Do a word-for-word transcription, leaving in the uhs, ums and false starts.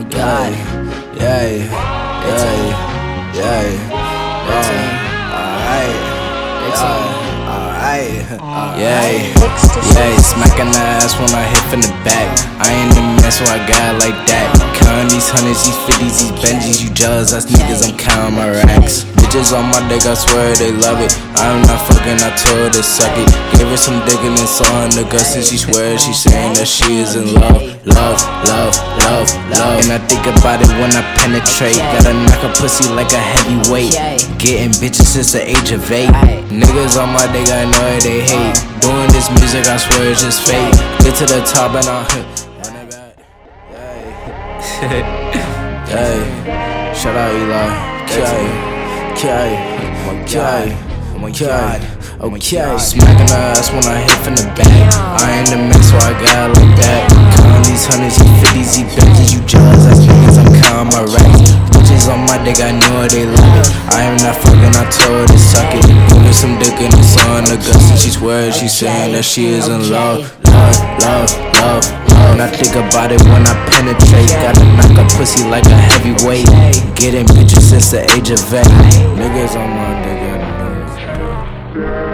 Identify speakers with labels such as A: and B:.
A: God. Yeah, yeah, yeah, yeah. Alright, alright, yeah, yeah. Smacking the ass when I hit from the back. I ain't the man, so I got it like that. Counting these hundreds, these fifties, these Benjis. You jealous, that's niggas, I'm counting my racks. Bitches on my dick, I swear they love it. I'm not fucking, I told her to suck it. Gave her some dick and then saw in the guts, and she swears she's saying that she is in love. Love, love, love, love. And I think about it when I penetrate. Gotta knock a pussy like a heavyweight. Getting bitches since the age of eight. Niggas on my dick, I know they hate. Doing this music, I swear it's just fate. Get to the top and I'll run it back. Hey, shout out Eli. Okay, okay, okay, okay, okay. Smacking the ass when I hit from the back. I ain't the man, so I got it like that. Counting these hundreds, these fifties, these Benjis. You jealous, that's niggas, I'm counting my racks. Bitches on my dick, I know they love it. I am not fucking, I told her to suck it. Give her some dick and it's on the guts, and she swears she's saying that she is in love. Love, love, love, love. And I think about it when I penetrate. Gotta knock a pussy like a heavyweight. Getting bitches since the age of eight. Niggas on my dick, I know.